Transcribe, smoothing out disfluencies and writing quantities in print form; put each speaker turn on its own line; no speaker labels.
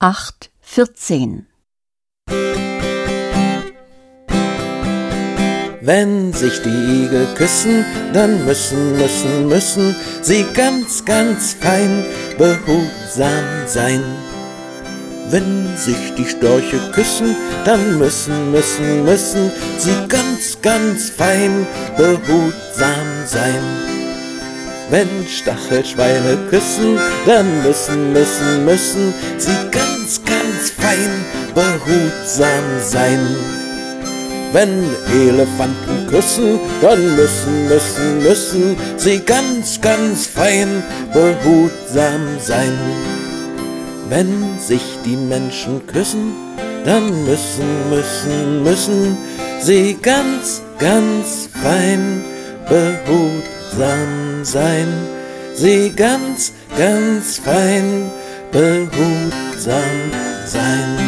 8,14.
Wenn sich die Igel küssen, dann müssen sie ganz, ganz fein behutsam sein. Wenn sich die Störche küssen, dann müssen sie ganz, ganz fein behutsam sein. Wenn Stachelschweine küssen, dann müssen sie ganz, ganz fein behutsam sein. Wenn Elefanten küssen, dann müssen sie ganz, ganz fein behutsam sein. Wenn sich die Menschen küssen, dann müssen sie ganz, ganz fein behutsam sein. Sie ganz, ganz fein behutsam sein.